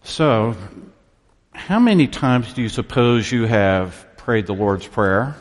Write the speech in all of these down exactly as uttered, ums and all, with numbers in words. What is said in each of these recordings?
So, how many times do you suppose you have prayed the Lord's Prayer?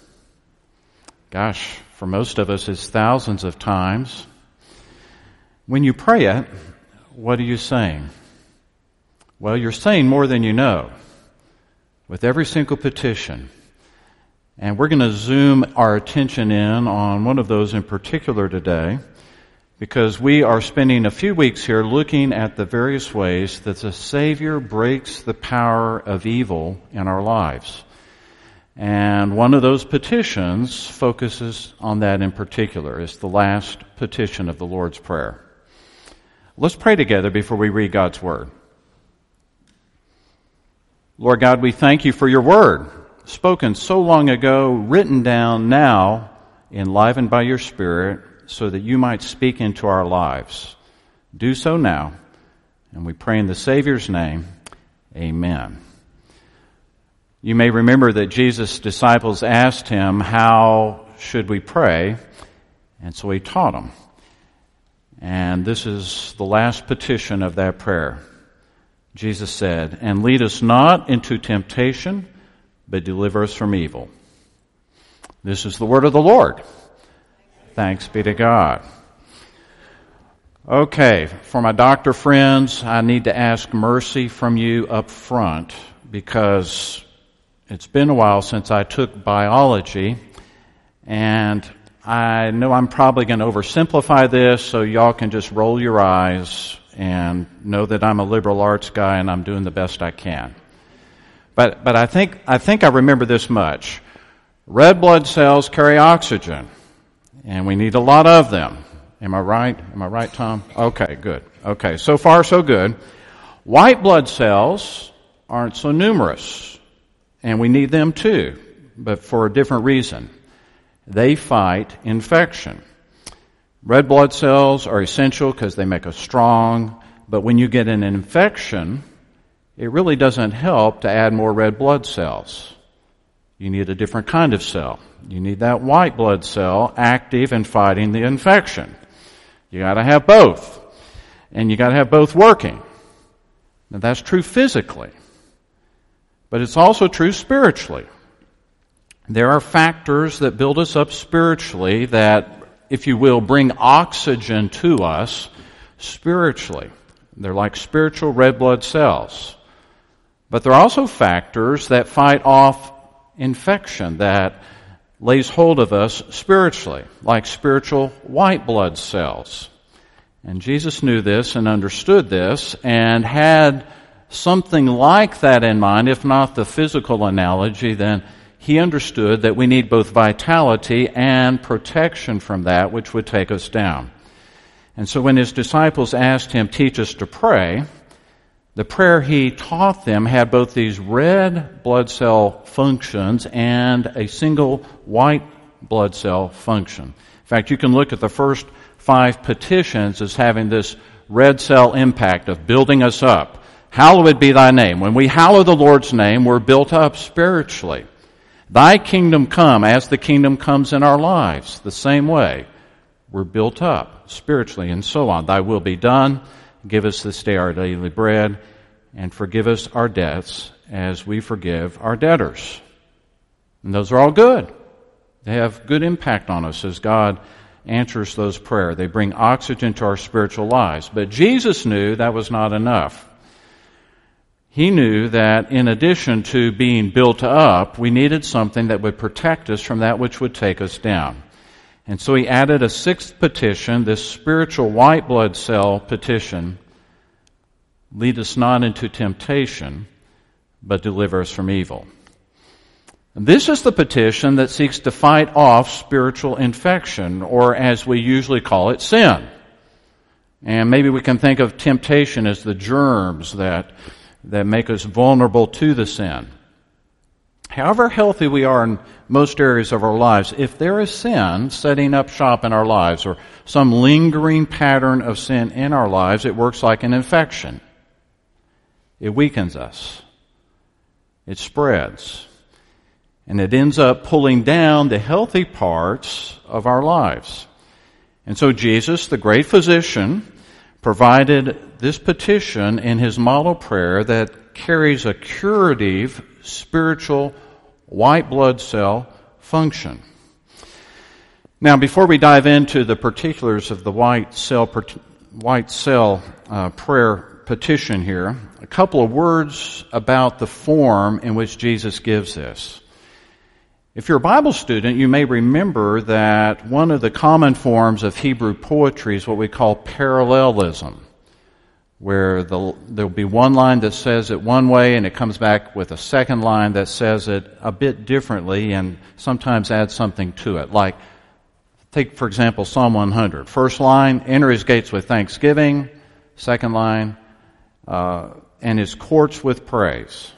Gosh, for most of us it's thousands of times. When you pray it, what are you saying? Well, you're saying more than you know with every single petition. And we're going to zoom our attention in on one of those in particular today, because we are spending a few weeks here looking at the various ways that the Savior breaks the power of evil in our lives. And one of those petitions focuses on that in particular. It's the last petition of the Lord's Prayer. Let's pray together before we read God's Word. Lord God, we thank you for your Word, spoken so long ago, written down now, enlivened by your Spirit, so that you might speak into our lives. Do so now, and we pray in the Savior's name, amen. You may remember that Jesus' disciples asked him, how should we pray? And so he taught them. And this is the last petition of that prayer. Jesus said, and lead us not into temptation, but deliver us from evil. This is the word of the Lord. Thanks be to God. Okay, for my doctor friends, I need to ask mercy from you up front because it's been a while since I took biology, and I know I'm probably going to oversimplify this, so y'all can just roll your eyes and know that I'm a liberal arts guy and I'm doing the best I can. But but I think I think I remember this much. Red blood cells carry oxygen, and we need a lot of them. Am I right? Am I right, Tom? Okay, good. Okay, so far so good. White blood cells aren't so numerous, and we need them too, but for a different reason. They fight infection. Red blood cells are essential because they make us strong, but when you get an infection, it really doesn't help to add more red blood cells. You need a different kind of cell. You need that white blood cell active and fighting the infection. You got to have both. And you got to have both working. Now that's true physically. But it's also true spiritually. There are factors that build us up spiritually that, if you will, bring oxygen to us spiritually. They're like spiritual red blood cells. But there are also factors that fight off infection that lays hold of us spiritually, like spiritual white blood cells. And Jesus knew this and understood this and had something like that in mind, if not the physical analogy, then he understood that we need both vitality and protection from that which would take us down. And so when his disciples asked him, teach us to pray, the prayer he taught them had both these red blood cell functions and a single white blood cell function. In fact, you can look at the first five petitions as having this red cell impact of building us up. Hallowed be thy name. When we hallow the Lord's name, we're built up spiritually. Thy kingdom come as the kingdom comes in our lives. The same way, we're built up spiritually and so on. Thy will be done. Give us this day our daily bread, and forgive us our debts as we forgive our debtors. And those are all good. They have good impact on us as God answers those prayers. They bring oxygen to our spiritual lives. But Jesus knew that was not enough. He knew that in addition to being built up, we needed something that would protect us from that which would take us down. And so he added a sixth petition, this spiritual white blood cell petition, lead us not into temptation, but deliver us from evil. And this is the petition that seeks to fight off spiritual infection, or as we usually call it, sin. And maybe we can think of temptation as the germs that that make us vulnerable to the sin. However healthy we are in most areas of our lives, if there is sin setting up shop in our lives or some lingering pattern of sin in our lives, it works like an infection. It weakens us. It spreads. And it ends up pulling down the healthy parts of our lives. And so Jesus, the great physician, provided this petition in his model prayer that carries a curative, spiritual, white blood cell function. Now, before we dive into the particulars of the white cell, white cell uh, prayer petition here, a couple of words about the form in which Jesus gives this. If you're a Bible student, you may remember that one of the common forms of Hebrew poetry is what we call parallelism, where the, there'll be one line that says it one way and it comes back with a second line that says it a bit differently and sometimes adds something to it. Like, take, for example, Psalm one hundred. First line, enter his gates with thanksgiving. Second line, uh, and his courts with praise.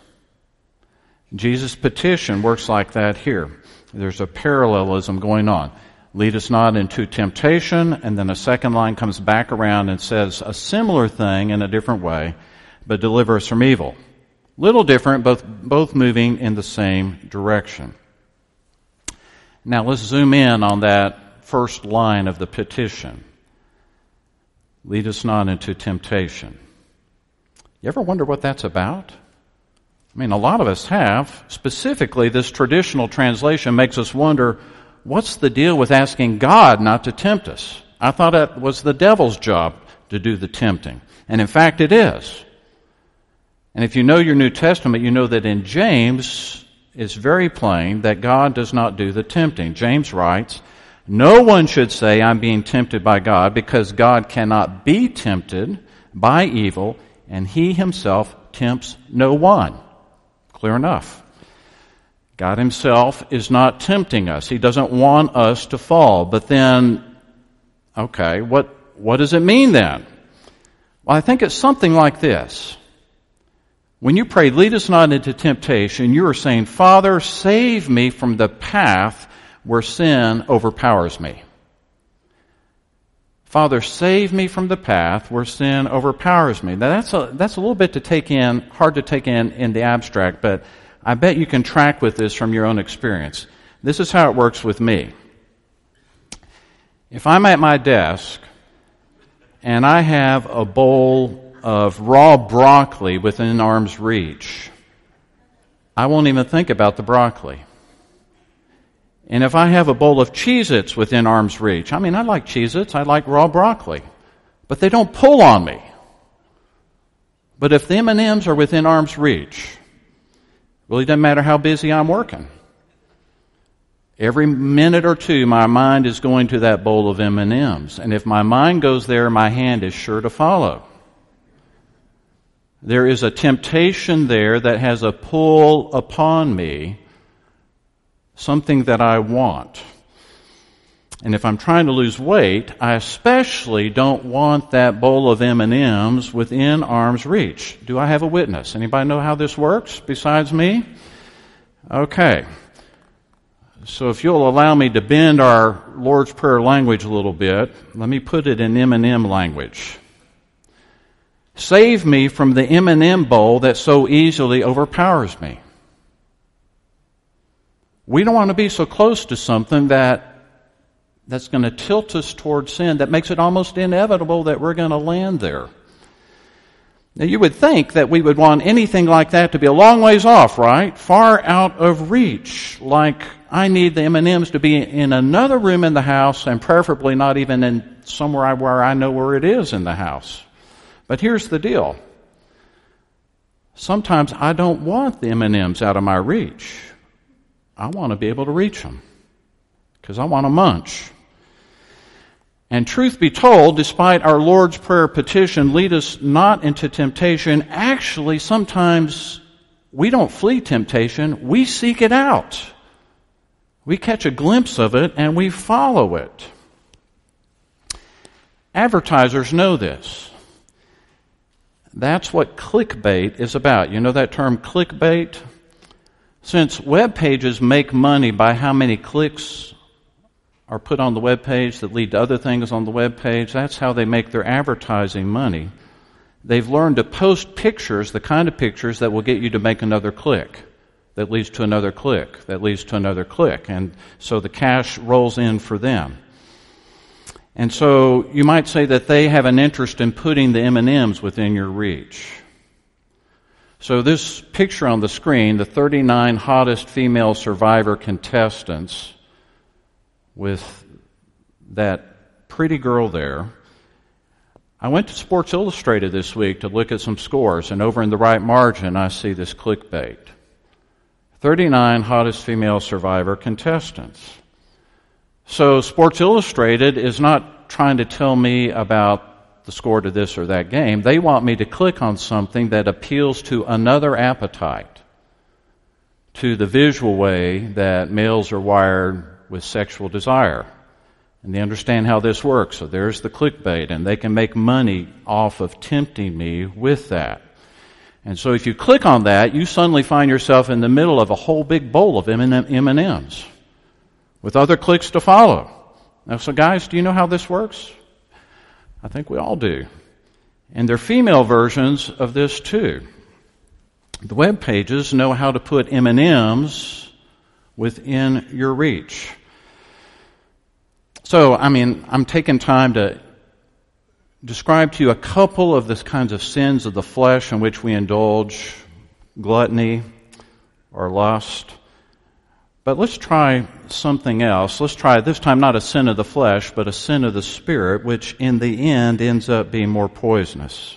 Jesus' petition works like that here. There's a parallelism going on. Lead us not into temptation, and then a second line comes back around and says a similar thing in a different way, but deliver us from evil. Little different, both, both moving in the same direction. Now let's zoom in on that first line of the petition. Lead us not into temptation. You ever wonder what that's about? I mean, a lot of us have. Specifically, this traditional translation makes us wonder, what's the deal with asking God not to tempt us? I thought it was the devil's job to do the tempting. And in fact, it is. And if you know your New Testament, you know that in James, it's very plain that God does not do the tempting. James writes, no one should say, I'm being tempted by God, because God cannot be tempted by evil, and he himself tempts no one. Clear enough. God himself is not tempting us. He doesn't want us to fall. But then, okay, what, what does it mean then? Well, I think it's something like this. When you pray, lead us not into temptation, you are saying, Father, save me from the path where sin overpowers me. Father, save me from the path where sin overpowers me. Now that's a, that's a little bit to take in, hard to take in in the abstract, but I bet you can track with this from your own experience. This is how it works with me. If I'm at my desk and I have a bowl of raw broccoli within arm's reach, I won't even think about the broccoli. And if I have a bowl of Cheez-Its within arm's reach, I mean, I like Cheez-Its, I like raw broccoli, but they don't pull on me. But if the M and M's are within arm's reach, really doesn't matter how busy I'm working. Every minute or two, my mind is going to that bowl of M and M's. And if my mind goes there, my hand is sure to follow. There is a temptation there that has a pull upon me, something that I want. And if I'm trying to lose weight, I especially don't want that bowl of M and M's within arm's reach. Do I have a witness? Anybody know how this works besides me? Okay. So if you'll allow me to bend our Lord's Prayer language a little bit, let me put it in M and M language. Save me from the M and M bowl that so easily overpowers me. We don't want to be so close to something that that's going to tilt us towards sin, that makes it almost inevitable that we're going to land there. Now, you would think that we would want anything like that to be a long ways off, right? Far out of reach. Like, I need the M and M's to be in another room in the house, and preferably not even in somewhere where I know where it is in the house. But here's the deal. Sometimes I don't want the M and M's out of my reach. I want to be able to reach them because I want to munch. And truth be told, despite our Lord's Prayer petition, lead us not into temptation, actually sometimes we don't flee temptation, we seek it out. We catch a glimpse of it and we follow it. Advertisers know this. That's what clickbait is about. You know that term clickbait? Since web pages make money by how many clicks are put on the web page that lead to other things on the web page, that's how they make their advertising money. They've learned to post pictures, the kind of pictures that will get you to make another click, that leads to another click, that leads to another click. And so the cash rolls in for them. And so you might say that they have an interest in putting the M and M's within your reach. So this picture on the screen, the thirty-nine hottest female survivor contestants with that pretty girl there. I went to Sports Illustrated this week to look at some scores, and over in the right margin I see this clickbait. thirty-nine hottest female survivor contestants. So Sports Illustrated is not trying to tell me about the score to this or that game. They want me to click on something that appeals to another appetite, to the visual way that males are wired with sexual desire. And they understand how this works. So there's the clickbait, and they can make money off of tempting me with that. And so if you click on that, you suddenly find yourself in the middle of a whole big bowl of M and M's with other clicks to follow. Now, so guys, do you know how this works? I think we all do. And there are female versions of this too. The web pages know how to put M and M's within your reach. So, I mean, I'm taking time to describe to you a couple of the kinds of sins of the flesh in which we indulge, gluttony or lust. But let's try something else. Let's try, this time, not a sin of the flesh, but a sin of the spirit, which in the end ends up being more poisonous.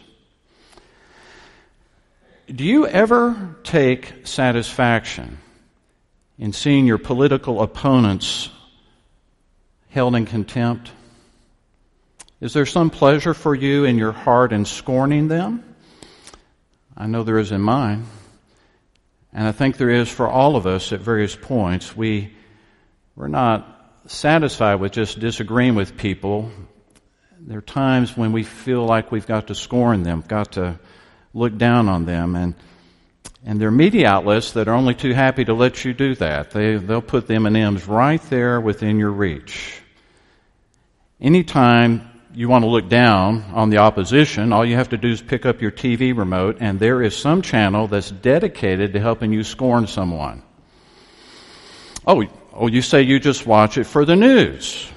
Do you ever take satisfaction in seeing your political opponents held in contempt? Is there some pleasure for you in your heart in scorning them? I know there is in mine. And I think there is for all of us at various points. We, we're not satisfied with just disagreeing with people. There are times when we feel like we've got to scorn them, got to look down on them. And and there are media outlets that are only too happy to let you do that. They, they'll put the M and M's right there within your reach. Anytime you want to look down on the opposition, all you have to do is pick up your T V remote, and there is some channel that's dedicated to helping you scorn someone. Oh, oh, you say you just watch it for the news.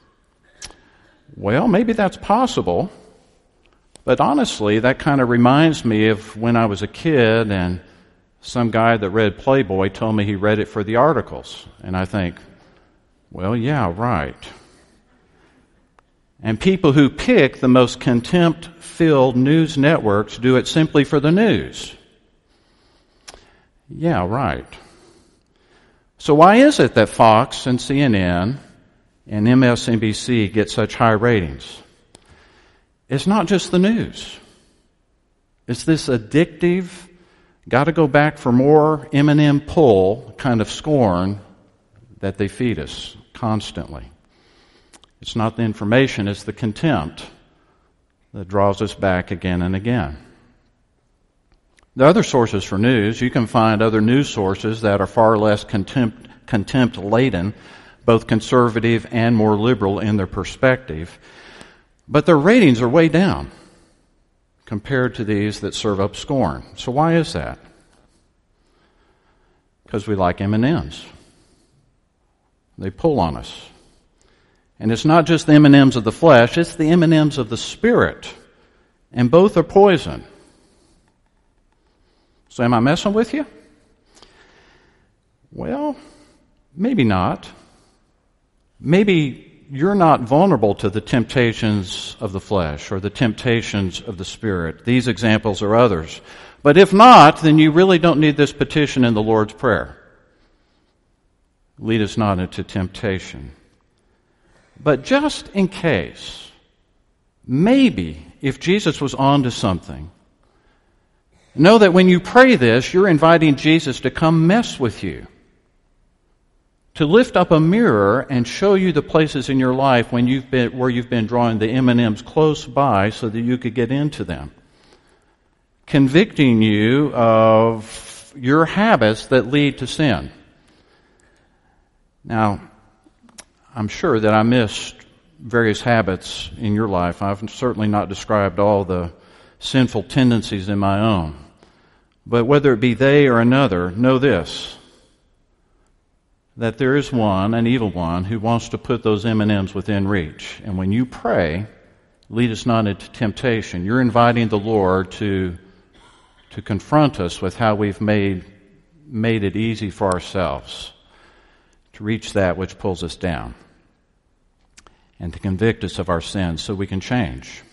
Well, maybe that's possible, but honestly, that kind of reminds me of when I was a kid and some guy that read Playboy told me he read it for the articles. And I think, well, yeah, right. And people who pick the most contempt-filled news networks do it simply for the news. Yeah, right. So why is it that Fox and C N N and M S N B C get such high ratings? It's not just the news. It's this addictive, got to go back for more M and M pull kind of scorn that they feed us constantly. It's not the information, it's the contempt that draws us back again and again. There are other sources for news. You can find other news sources that are far less contempt, contempt-laden, both conservative and more liberal in their perspective. But their ratings are way down compared to these that serve up scorn. So why is that? Because we like M and M's. They pull on us. And it's not just the M and M's of the flesh, it's the M and M's of the spirit. And both are poison. So am I messing with you? Well, maybe not. Maybe you're not vulnerable to the temptations of the flesh or the temptations of the spirit. These examples are others. But if not, then you really don't need this petition in the Lord's Prayer. Lead us not into temptation. But just in case, maybe if Jesus was on to something, know that when you pray this, you're inviting Jesus to come mess with you, to lift up a mirror and show you the places in your life when you've been, where you've been drawing the M and M's close by so that you could get into them, convicting you of your habits that lead to sin. Now, I'm sure that I missed various habits in your life. I've certainly not described all the sinful tendencies in my own. But whether it be they or another, know this. that there is one, an evil one, who wants to put those M and M's within reach. And when you pray, lead us not into temptation, you're inviting the Lord to, to confront us with how we've made, made it easy for ourselves to reach that which pulls us down, and to convict us of our sins so we can change.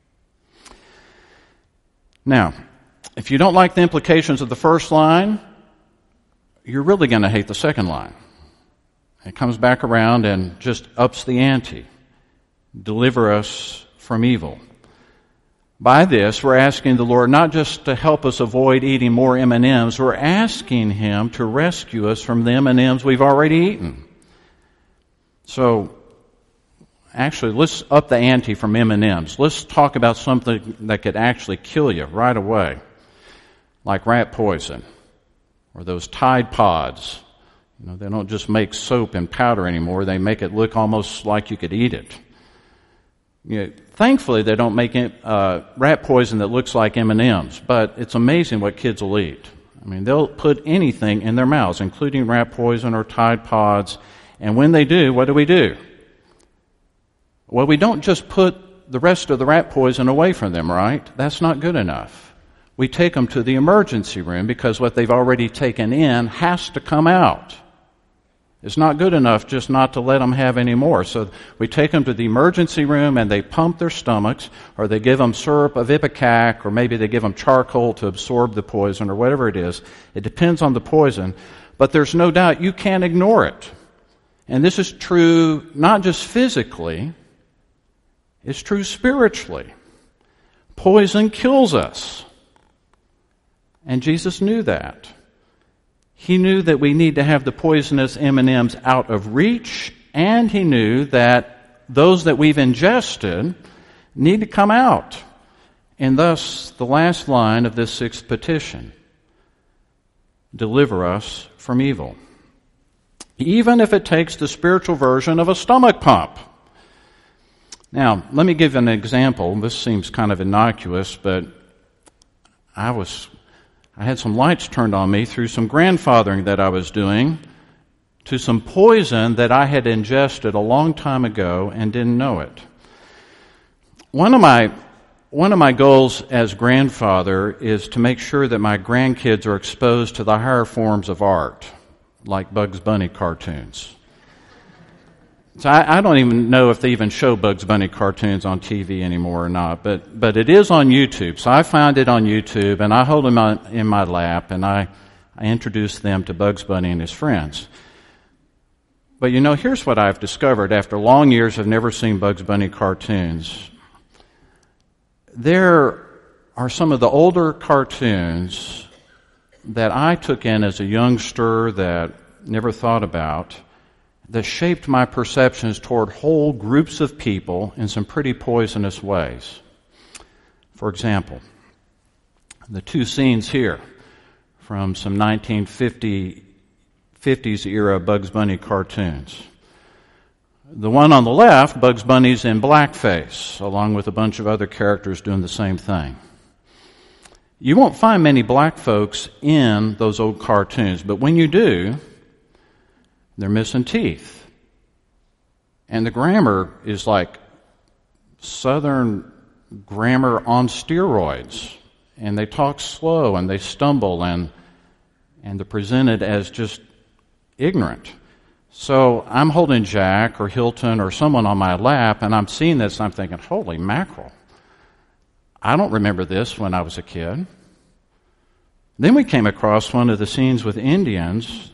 Now, if you don't like the implications of the first line, you're really going to hate the second line. It comes back around and just ups the ante. Deliver us from evil. By this, we're asking the Lord not just to help us avoid eating more M and M's, we're asking Him to rescue us from the M and M's we've already eaten. So, actually, let's up the ante from M and M's. Let's talk about something that could actually kill you right away, like rat poison or those Tide Pods. You know, they don't just make soap and powder anymore. They make it look almost like you could eat it. You know, thankfully, they don't make it, uh, rat poison that looks like M and M's, but it's amazing what kids will eat. I mean, they'll put anything in their mouths, including rat poison or Tide Pods, and when they do, what do we do? Well, we don't just put the rest of the rat poison away from them, right? That's not good enough. We take them to the emergency room because what they've already taken in has to come out. It's not good enough just not to let them have any more. So we take them to the emergency room and they pump their stomachs, or they give them syrup of Ipecac, or maybe they give them charcoal to absorb the poison, or whatever it is. It depends on the poison. But there's no doubt you can't ignore it. And this is true not just physically, it's true spiritually. Poison kills us. And Jesus knew that. He knew that we need to have the poisonous M and M's out of reach, and He knew that those that we've ingested need to come out. And thus, the last line of this sixth petition, deliver us from evil. Even if it takes the spiritual version of a stomach pump. Now, let me give an example. This seems kind of innocuous, but I was... I had some lights turned on me through some grandfathering that I was doing to some poison that I had ingested a long time ago and didn't know it. One of my one of my goals as grandfather is to make sure that my grandkids are exposed to the higher forms of art, like Bugs Bunny cartoons. So I, I don't even know if they even show Bugs Bunny cartoons on T V anymore or not, but but it is on YouTube. So I found it on YouTube, and I hold them on, in my lap, and I, I introduce them to Bugs Bunny and his friends. But you know, here's what I've discovered after long years of never seeing Bugs Bunny cartoons. There are some of the older cartoons that I took in as a youngster that never thought about, that shaped my perceptions toward whole groups of people in some pretty poisonous ways. For example, the two scenes here from some nineteen fifties era Bugs Bunny cartoons. The one on the left, Bugs Bunny's in blackface, along with a bunch of other characters doing the same thing. You won't find many black folks in those old cartoons, but when you do, they're missing teeth. And the grammar is like Southern grammar on steroids. And they talk slow and they stumble and and they're presented as just ignorant. So I'm holding Jack or Hilton or someone on my lap, and I'm seeing this and I'm thinking, holy mackerel. I don't remember this when I was a kid. Then we came across one of the scenes with Indians.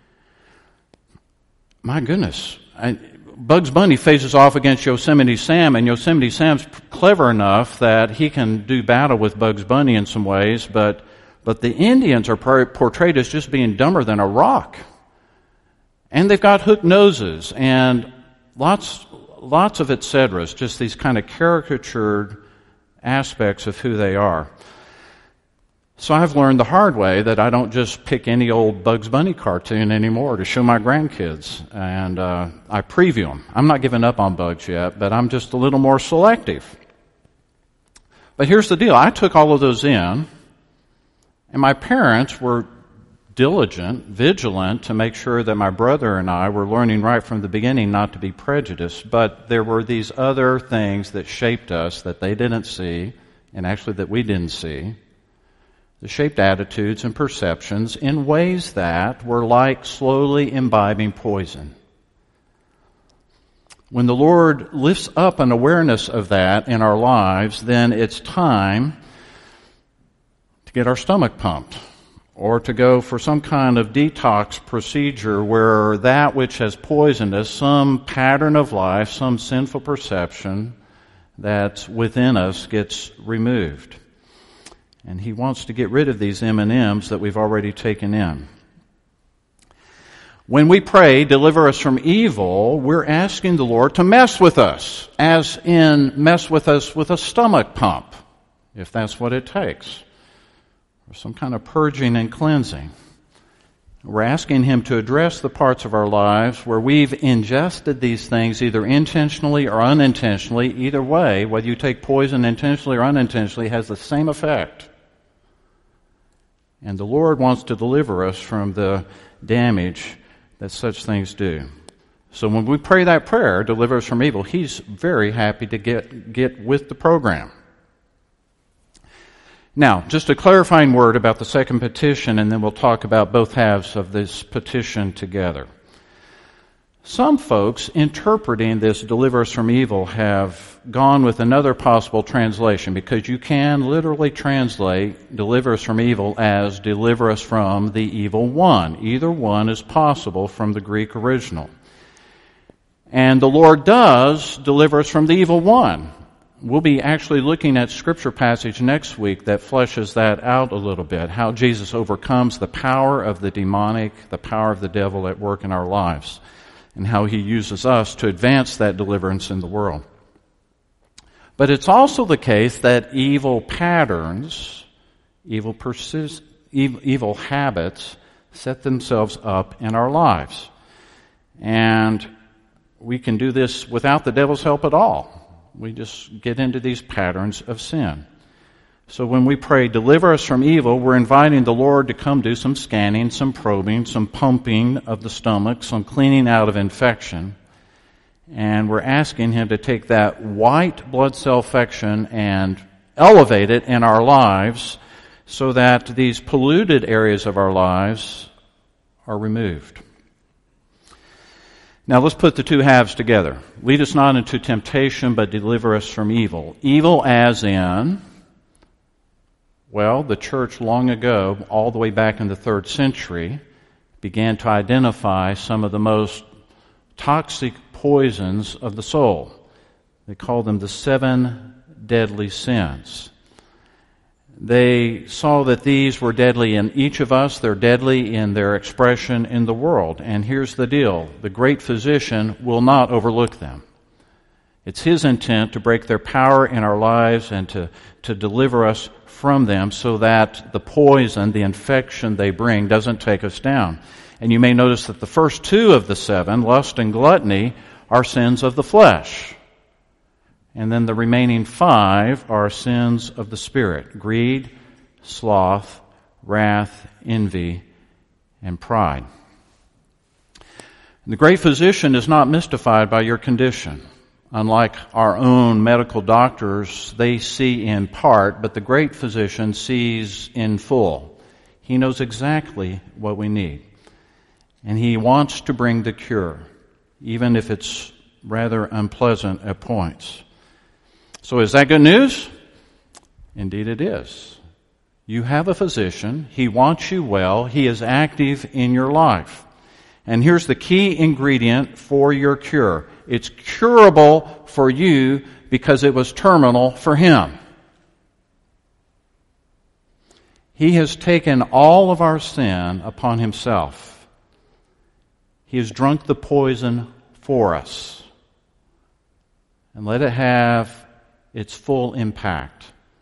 My goodness, I, Bugs Bunny faces off against Yosemite Sam, and Yosemite Sam's clever enough that he can do battle with Bugs Bunny in some ways, but but the Indians are portrayed as just being dumber than a rock. And they've got hooked noses and lots lots of et ceteras, just these kind of caricatured aspects of who they are. So I've learned the hard way that I don't just pick any old Bugs Bunny cartoon anymore to show my grandkids, and uh, I preview them. I'm not giving up on Bugs yet, but I'm just a little more selective. But here's the deal. I took all of those in, and my parents were diligent, vigilant to make sure that my brother and I were learning right from the beginning not to be prejudiced. But there were these other things that shaped us that they didn't see, and actually that we didn't see. That shaped attitudes and perceptions in ways that were like slowly imbibing poison. When the Lord lifts up an awareness of that in our lives, then it's time to get our stomach pumped, or to go for some kind of detox procedure where that which has poisoned us, some pattern of life, some sinful perception that's within us, gets removed. And He wants to get rid of these M and M's that we've already taken in. When we pray, deliver us from evil, we're asking the Lord to mess with us, as in mess with us with a stomach pump, if that's what it takes, or some kind of purging and cleansing. We're asking Him to address the parts of our lives where we've ingested these things either intentionally or unintentionally. Either way, whether you take poison intentionally or unintentionally, has the same effect. And the Lord wants to deliver us from the damage that such things do. So when we pray that prayer, deliver us from evil, He's very happy to get, get with the program. Now, just a clarifying word about the second petition, and then we'll talk about both halves of this petition together. Some folks interpreting this deliver us from evil have gone with another possible translation, because you can literally translate deliver us from evil as deliver us from the evil one. Either one is possible from the Greek original. And the Lord does deliver us from the evil one. We'll be actually looking at scripture passage next week that fleshes that out a little bit, how Jesus overcomes the power of the demonic, the power of the devil at work in our lives, and how He uses us to advance that deliverance in the world. But it's also the case that evil patterns, evil persist, evil, evil habits set themselves up in our lives. And we can do this without the devil's help at all. We just get into these patterns of sin. So when we pray, deliver us from evil, we're inviting the Lord to come do some scanning, some probing, some pumping of the stomach, some cleaning out of infection. And we're asking Him to take that white blood cell infection and elevate it in our lives so that these polluted areas of our lives are removed. Now let's put the two halves together. Lead us not into temptation, but deliver us from evil. Evil as in, well, the church long ago, all the way back in the third century, began to identify some of the most toxic poisons of the soul. They called them the seven deadly sins. They saw that these were deadly in each of us. They're deadly in their expression in the world. And here's the deal. The great physician will not overlook them. It's His intent to break their power in our lives and to, to deliver us from them so that the poison, the infection they bring, doesn't take us down. And you may notice that the first two of the seven, lust and gluttony, are sins of the flesh. And then the remaining five are sins of the Spirit: greed, sloth, wrath, envy, and pride. And the great physician is not mystified by your condition. Unlike our own medical doctors, they see in part, but the great physician sees in full. He knows exactly what we need. And He wants to bring the cure, even if it's rather unpleasant at points. So is that good news? Indeed it is. You have a physician. He wants you well. He is active in your life. And here's the key ingredient for your cure. It's curable for you because it was terminal for Him. He has taken all of our sin upon Himself. He has drunk the poison for us. And let it have its full impact.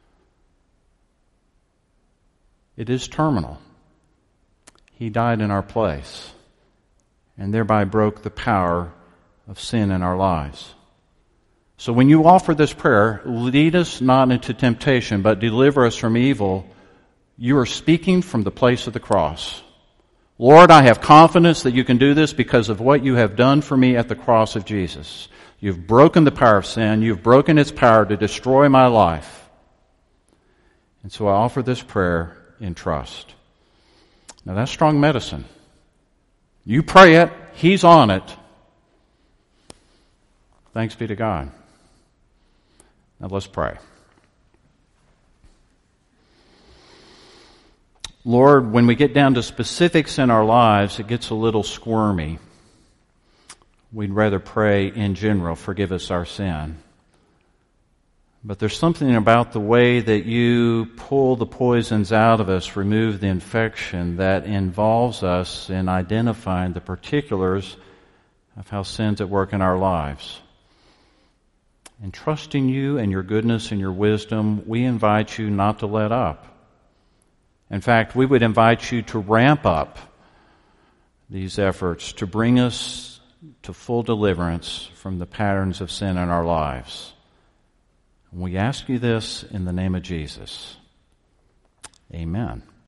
It is terminal. He died in our place and thereby broke the power of sin in our lives. So when you offer this prayer, lead us not into temptation, but deliver us from evil, you are speaking from the place of the cross. Lord, I have confidence that you can do this because of what you have done for me at the cross of Jesus. You've broken the power of sin. You've broken its power to destroy my life. And so I offer this prayer in trust. Now that's strong medicine. You pray it. He's on it. Thanks be to God. Now let's pray. Lord, when we get down to specifics in our lives, it gets a little squirmy. We'd rather pray in general, forgive us our sin. But there's something about the way that you pull the poisons out of us, remove the infection, that involves us in identifying the particulars of how sin's at work in our lives. And trusting you and your goodness and your wisdom, we invite you not to let up. In fact, we would invite you to ramp up these efforts to bring us to full deliverance from the patterns of sin in our lives. And we ask you this in the name of Jesus. Amen.